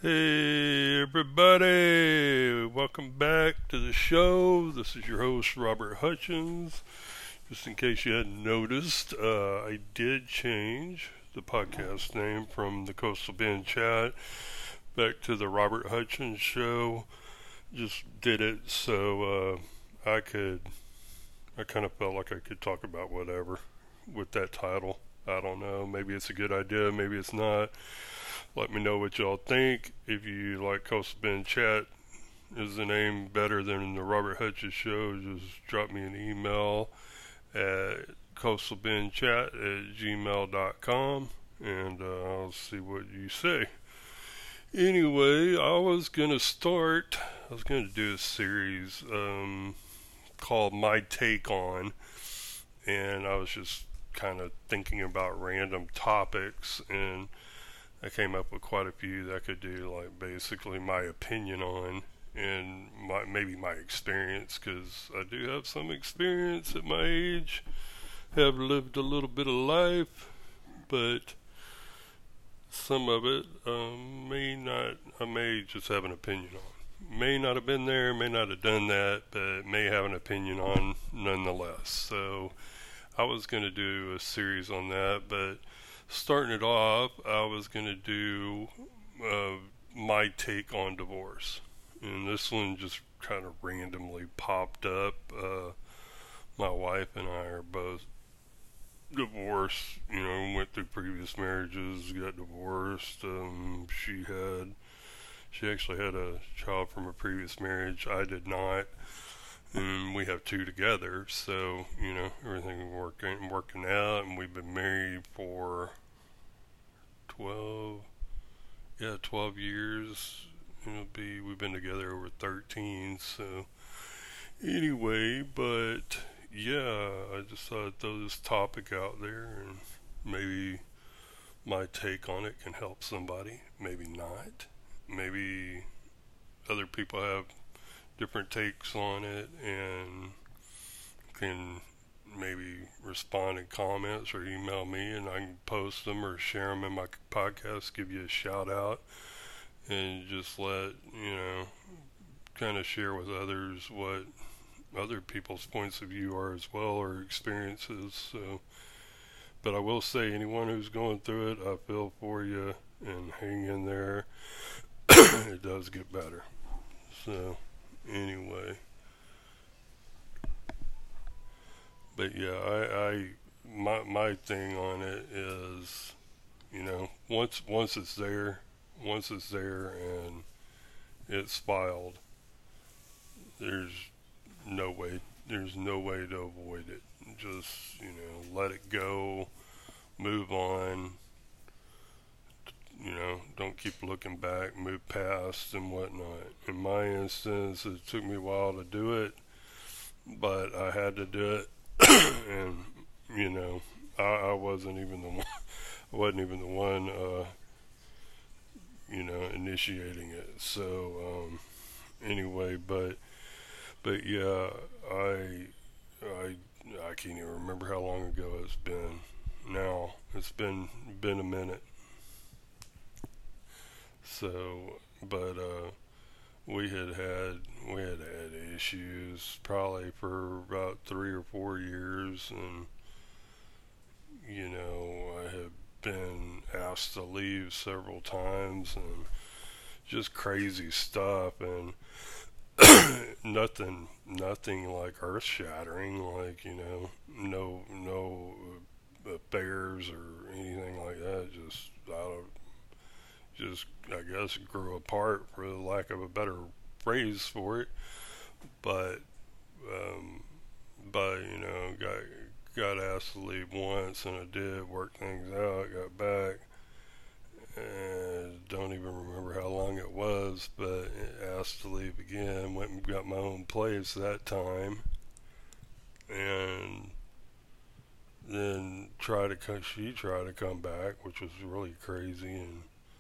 Hey everybody, welcome back to the show. This is your host Robert Hutchins. Just in case you hadn't noticed, I did change the podcast name from the Coastal Bend Chat back to the Robert Hutchins Show. Just did it so I kind of felt like I could talk about whatever with that title. I don't know, maybe it's a good idea, maybe it's not. Let me know what y'all think. If you like Coastal Bend Chat, is the name better than the Robert Hutchins Show? Just drop me an email at coastalbendchat@gmail.com and I'll see what you say. Anyway, I was going to do a series called My Take On, and I was just kind of thinking about random topics, and I came up with quite a few that I could do, like basically my opinion on, and maybe my experience, because I do have some experience at my age, have lived a little bit of life, but some of it may not, I may just have an opinion on. May not have been there, may not have done that, but may have an opinion on nonetheless. So I was going to do a series on that, but starting it off, I was going to do my take on divorce. And this one just kind of randomly popped up. My wife and I are both divorced, went through previous marriages, got divorced. She actually had a child from a previous marriage. I did not. And we have two together, so everything working out, and we've been married for 12 years. We've been together over 13. So anyway, but yeah, I just thought I'd throw this topic out there, and maybe my take on it can help somebody, maybe not. Maybe other people have different takes on it and can maybe respond in comments or email me, and I can post them or share them in my podcast, give you a shout out, and just let kind of share with others what other people's points of view are as well, or experiences. So, but I will say, anyone who's going through it, I feel for you, and hang in there. It does get better. So anyway, but yeah, my thing on it is, once it's there and it's filed, there's no way to avoid it. Just let it go, move on. Don't keep looking back, move past and whatnot. In my instance, it took me a while to do it, but I had to do it. And I wasn't even the one. I wasn't even the one, initiating it. So anyway, but yeah, I can't even remember how long ago it's been. Now it's been a minute. So, but we had issues probably for about 3 or 4 years, and I have been asked to leave several times, and just crazy stuff, and nothing like earth shattering, like no affairs or anything like that. Just I guess grew apart, for the lack of a better phrase for it. But got asked to leave once, and I did, work things out, got back, and don't even remember how long it was, but asked to leave again, went and got my own place that time, and then she tried to come back, which was really crazy, and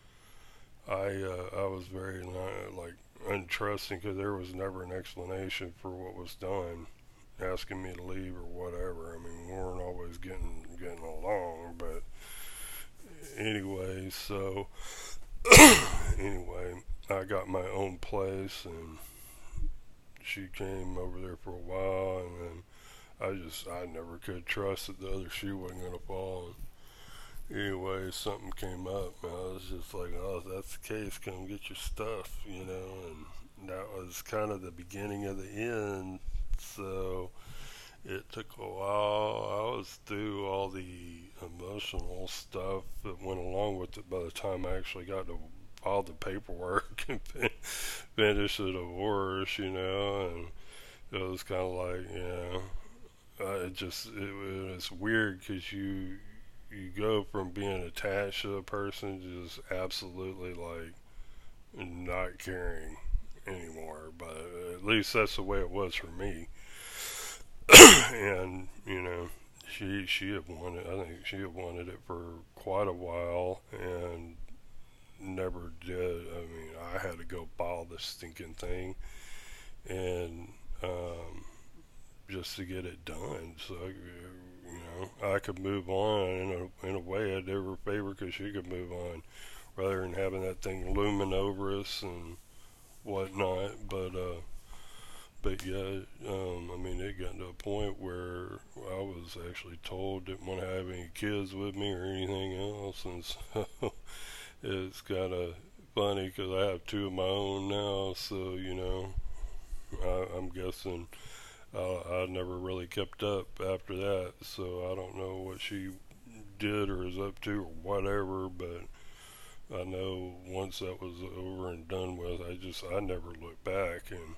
I was very untrusting, because there was never an explanation for what was done, asking me to leave or whatever. I mean, we weren't always getting along, but anyway, so Anyway, I got my own place, and she came over there for a while, and then I never could trust that the other shoe wasn't gonna fall. Anyway, something came up, and I was just like, oh, if that's the case, come get your stuff, and that was kind of the beginning of the end. So it took a while. I was through all the emotional stuff that went along with it by the time I actually got to file the paperwork and finish the divorce, and it was kind of like, it was weird because you go from being attached to a person to just absolutely like not caring anymore. But at least that's the way it was for me. And she had wanted. I think she had wanted it for quite a while and never did. I mean, I had to go file this stinking thing and just to get it done. So I could move on in a way I did her a favor because she could move on rather than having that thing looming over us and whatnot. But yeah, I mean, it got to a point where I was actually told didn't want to have any kids with me or anything else, and so it's kind of funny because I have two of my own now. So I'm guessing I never really kept up after that. So I don't know what she did or is up to or whatever, but I know once that was over and done with, I never looked back, and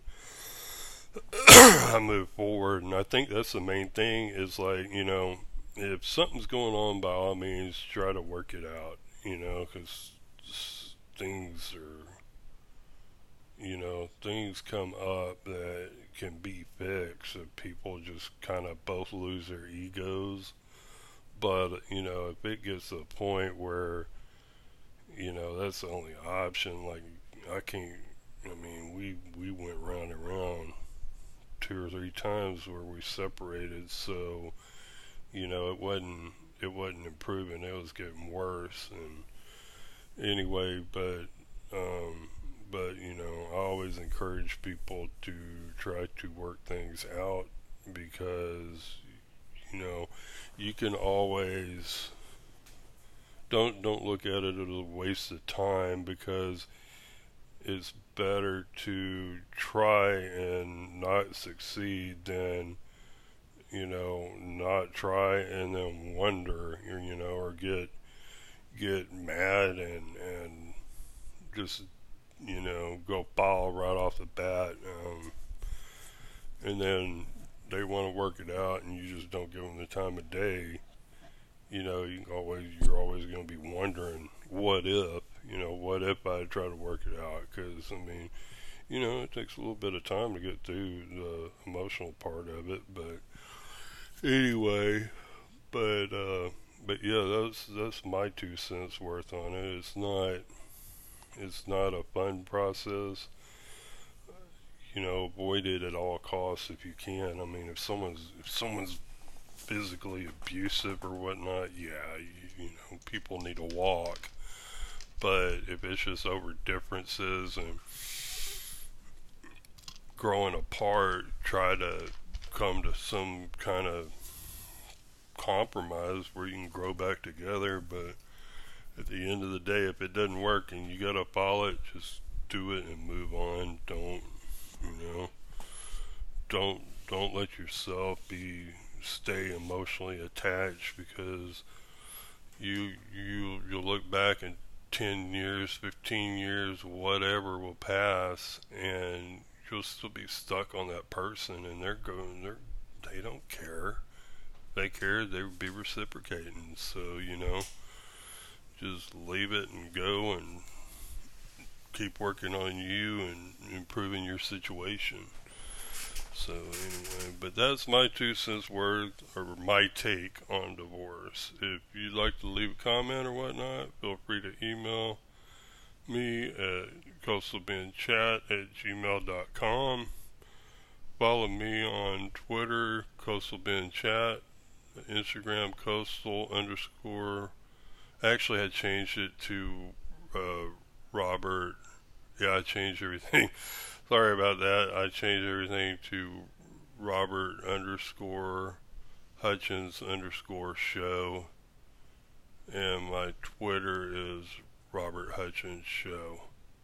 I move forward. And I think that's the main thing is like, if something's going on, by all means, try to work it out, because things are, things come up that can be fixed if people just kind of both lose their egos. But, if it gets to a point where, that's the only option, like, I can't, I mean, we went round and round two or three times where we separated, so it wasn't improving, it was getting worse. And anyway, but I always encourage people to try to work things out because you can always don't look at it as a waste of time, because it's better to try and not succeed than not try and then wonder, or get mad and just go foul right off the bat, and then they want to work it out and you just don't give them the time of day. You're always going to be wondering, what if I try to work it out? Because I mean, it takes a little bit of time to get through the emotional part of it. But anyway, but yeah, that's my 2 cents worth on it. It's not a fun process. Avoid it at all costs if you can. I mean, if someone's physically abusive or whatnot, yeah, people need to walk. But if it's just over differences and growing apart, try to come to some kind of compromise where you can grow back together. But at the end of the day, if it doesn't work and you gotta follow it, just do it and move on. You know, don't let yourself stay emotionally attached, because you'll look back in 10 years, 15 years, whatever will pass, and you'll still be stuck on that person, and they don't care. If they cared, they would be reciprocating. So just leave it and go and keep working on you and improving your situation. So anyway, but that's my 2 cents worth, or my take on divorce. If you'd like to leave a comment or whatnot, feel free to email me at coastalbendchat@gmail.com. Follow me on Twitter, coastalbendchat, Instagram, coastal_. Actually, I changed it to Robert. Yeah, I changed everything. Sorry about that. I changed everything to Robert _ Hutchins _ show. And my Twitter is Robert Hutchins Show.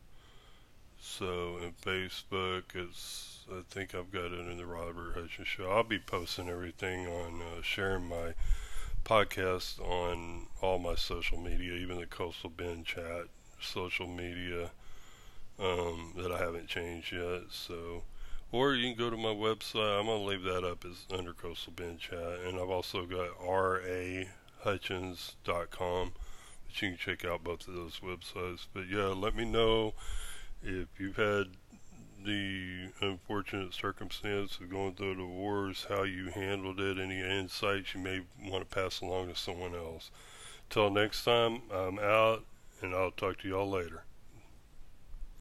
So in Facebook, I think I've got it in the Robert Hutchins Show. I'll be posting everything on, sharing my podcast on all my social media, even the Coastal Bend Chat social media that I haven't changed yet. So, or you can go to my website. I'm gonna leave that up as under Coastal Bend Chat, and I've also got rahutchins.com, but you can check out both of those websites. But yeah, let me know if you've had the unfortunate circumstance of going through a divorce, how you handled it, any insights you may want to pass along to someone else. Till next time, I'm out, and I'll talk to y'all later.